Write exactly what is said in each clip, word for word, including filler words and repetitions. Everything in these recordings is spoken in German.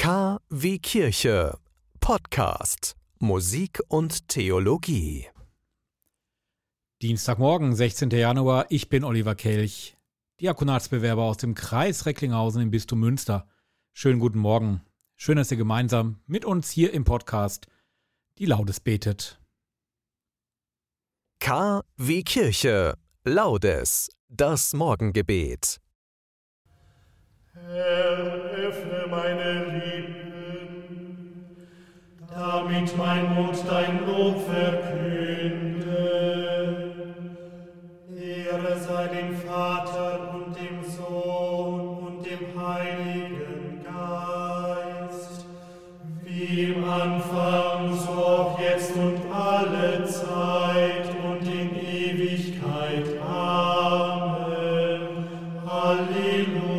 K wie Kirche. Podcast. Musik und Theologie. Dienstagmorgen, sechzehnten Januar. Ich bin Oliver Kelch, Diakonatsbewerber aus dem Kreis Recklinghausen im Bistum Münster. Schönen guten Morgen. Schön, dass ihr gemeinsam mit uns hier im Podcast die Laudes betet. K wie Kirche. Laudes. Das Morgengebet. Herr, öffne meine Lippen, damit mein Mund dein Lob verkünde. Ehre sei dem Vater und dem Sohn und dem Heiligen Geist, wie im Anfang, so auch jetzt und alle Zeit und in Ewigkeit. Amen. Halleluja.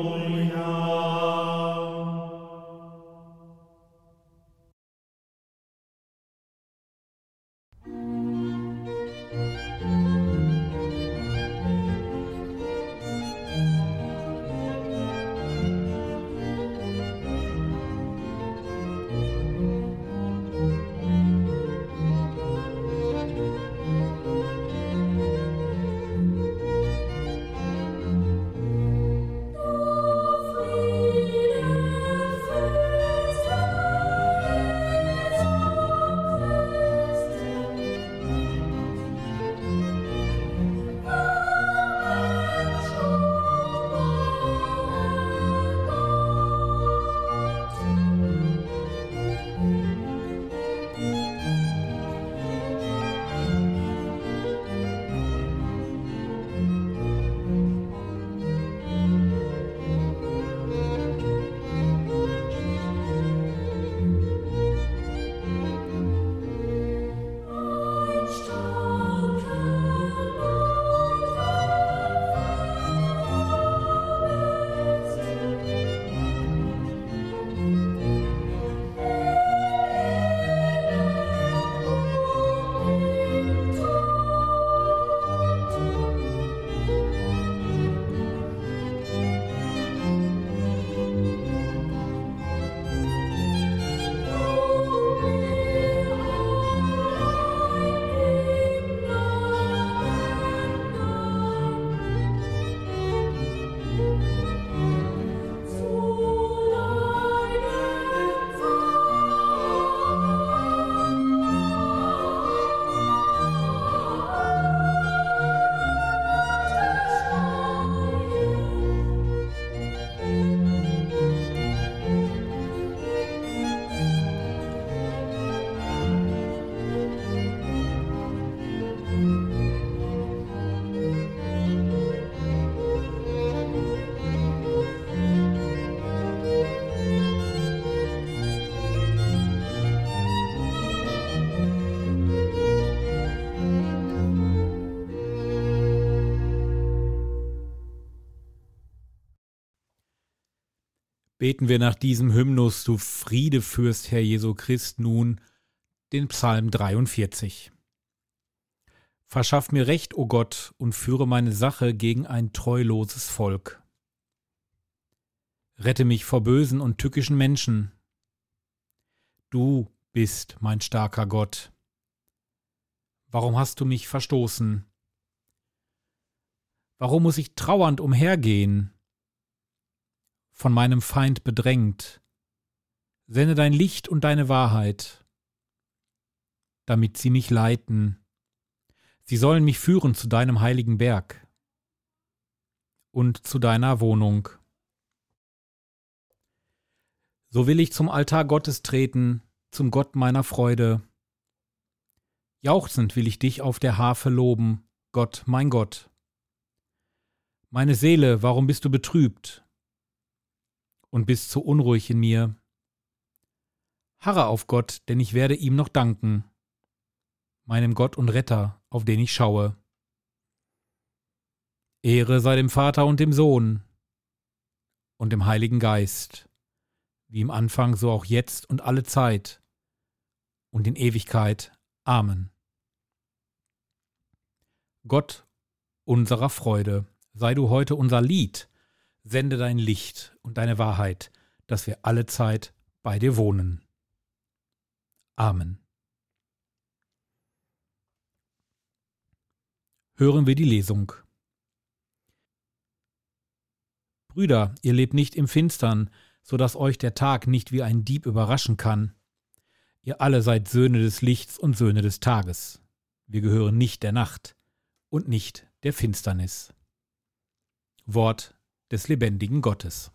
Beten wir nach diesem Hymnus, du Friede Fürst, Herr Jesu Christ, nun den Psalm dreiundvierzig. Verschaff mir Recht, o Gott, und führe meine Sache gegen ein treuloses Volk. Rette mich vor bösen und tückischen Menschen. Du bist mein starker Gott. Warum hast du mich verstoßen? Warum muss ich trauernd umhergehen? Von meinem Feind bedrängt. Sende dein Licht und deine Wahrheit, damit sie mich leiten. Sie sollen mich führen zu deinem heiligen Berg und zu deiner Wohnung. So will ich zum Altar Gottes treten, zum Gott meiner Freude. Jauchzend will ich dich auf der Harfe loben, Gott, mein Gott. Meine Seele, warum bist du betrübt und bist so unruhig in mir? Harre auf Gott, denn ich werde ihm noch danken, meinem Gott und Retter, auf den ich schaue. Ehre sei dem Vater und dem Sohn und dem Heiligen Geist, wie im Anfang, so auch jetzt und alle Zeit und in Ewigkeit. Amen. Gott unserer Freude, sei du heute unser Lied, sende dein Licht und deine Wahrheit, dass wir alle Zeit bei dir wohnen. Amen. Hören wir die Lesung. Brüder, ihr lebt nicht im Finstern, so dass euch der Tag nicht wie ein Dieb überraschen kann. Ihr alle seid Söhne des Lichts und Söhne des Tages. Wir gehören nicht der Nacht und nicht der Finsternis. Wort des lebendigen Gottes.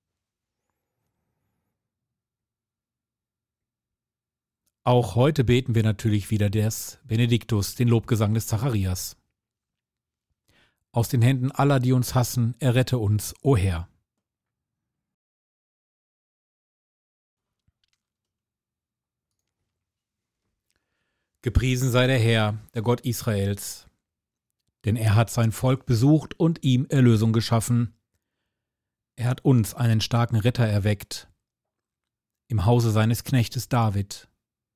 Auch heute beten wir natürlich wieder des Benediktus, den Lobgesang des Zacharias. Aus den Händen aller, die uns hassen, errette uns, o Herr. Gepriesen sei der Herr, der Gott Israels, denn er hat sein Volk besucht und ihm Erlösung geschaffen. Er hat uns einen starken Retter erweckt, im Hause seines Knechtes David.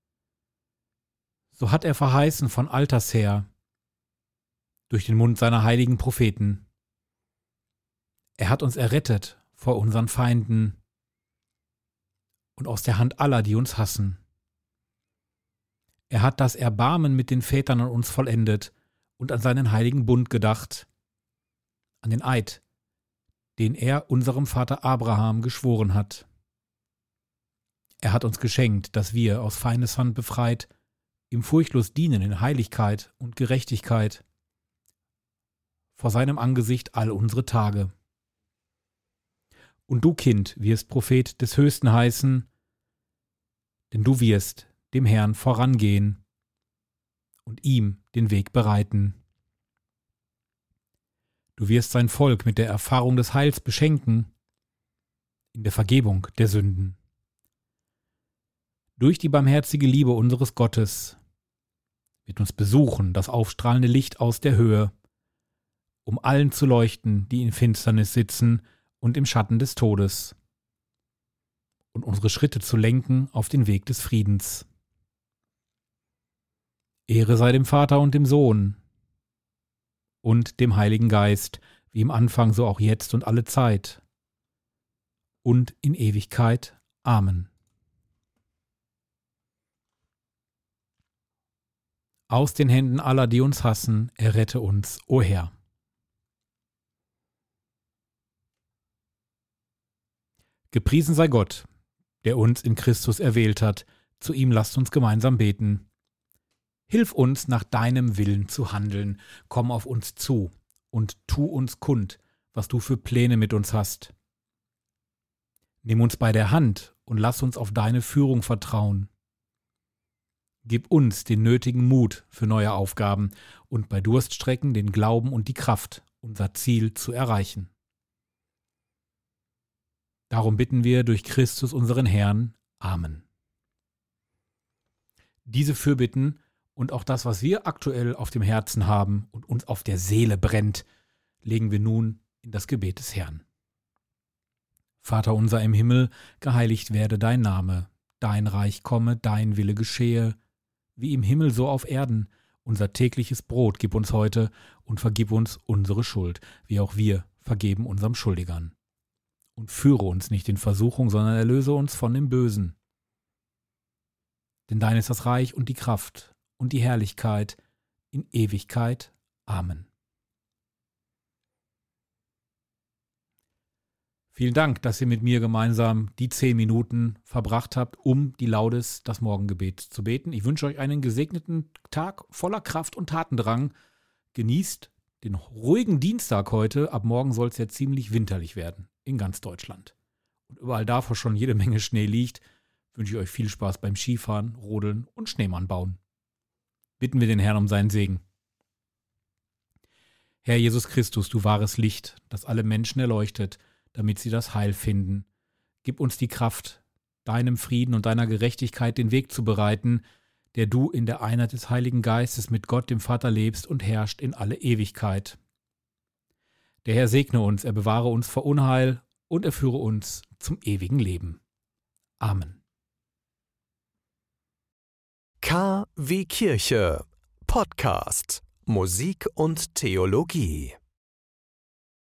So hat er verheißen von alters her, durch den Mund seiner heiligen Propheten. Er hat uns errettet vor unseren Feinden und aus der Hand aller, die uns hassen. Er hat das Erbarmen mit den Vätern an uns vollendet und an seinen heiligen Bund gedacht, an den Eid, den er unserem Vater Abraham geschworen hat. Er hat uns geschenkt, dass wir aus Feindeshand befreit ihm furchtlos dienen in Heiligkeit und Gerechtigkeit vor seinem Angesicht all unsere Tage. Und du, Kind, wirst Prophet des Höchsten heißen, denn du wirst dem Herrn vorangehen und ihm den Weg bereiten. Du wirst sein Volk mit der Erfahrung des Heils beschenken, in der Vergebung der Sünden. Durch die barmherzige Liebe unseres Gottes wird uns besuchen das aufstrahlende Licht aus der Höhe, um allen zu leuchten, die in Finsternis sitzen und im Schatten des Todes, und unsere Schritte zu lenken auf den Weg des Friedens. Ehre sei dem Vater und dem Sohn und dem Heiligen Geist, wie im Anfang, so auch jetzt und alle Zeit und in Ewigkeit. Amen. Aus den Händen aller, die uns hassen, errette uns, o Herr. Gepriesen sei Gott, der uns in Christus erwählt hat. Zu ihm lasst uns gemeinsam beten. Hilf uns, nach deinem Willen zu handeln. Komm auf uns zu und tu uns kund, was du für Pläne mit uns hast. Nimm uns bei der Hand und lass uns auf deine Führung vertrauen. Gib uns den nötigen Mut für neue Aufgaben und bei Durststrecken den Glauben und die Kraft, unser Ziel zu erreichen. Darum bitten wir durch Christus unseren Herrn. Amen. Diese Fürbitten und auch das, was wir aktuell auf dem Herzen haben und uns auf der Seele brennt, legen wir nun in das Gebet des Herrn. Vater unser im Himmel, geheiligt werde dein Name, dein Reich komme, dein Wille geschehe, wie im Himmel so auf Erden. Unser tägliches Brot gib uns heute und vergib uns unsere Schuld, wie auch wir vergeben unserem Schuldigern. Und führe uns nicht in Versuchung, sondern erlöse uns von dem Bösen. Denn dein ist das Reich und die Kraft und die Herrlichkeit in Ewigkeit. Amen. Vielen Dank, dass ihr mit mir gemeinsam die zehn Minuten verbracht habt, um die Laudes, das Morgengebet zu beten. Ich wünsche euch einen gesegneten Tag voller Kraft und Tatendrang. Genießt den ruhigen Dienstag heute. Ab morgen soll es ja ziemlich winterlich werden in ganz Deutschland. Und überall da, wo schon jede Menge Schnee liegt, wünsche ich euch viel Spaß beim Skifahren, Rodeln und Schneemann bauen. Bitten wir den Herrn um seinen Segen. Herr Jesus Christus, du wahres Licht, das alle Menschen erleuchtet, damit sie das Heil finden. Gib uns die Kraft, deinem Frieden und deiner Gerechtigkeit den Weg zu bereiten, der du in der Einheit des Heiligen Geistes mit Gott dem Vater lebst und herrscht in alle Ewigkeit. Der Herr segne uns, er bewahre uns vor Unheil und er führe uns zum ewigen Leben. Amen. K wie Kirche. Podcast. Musik und Theologie.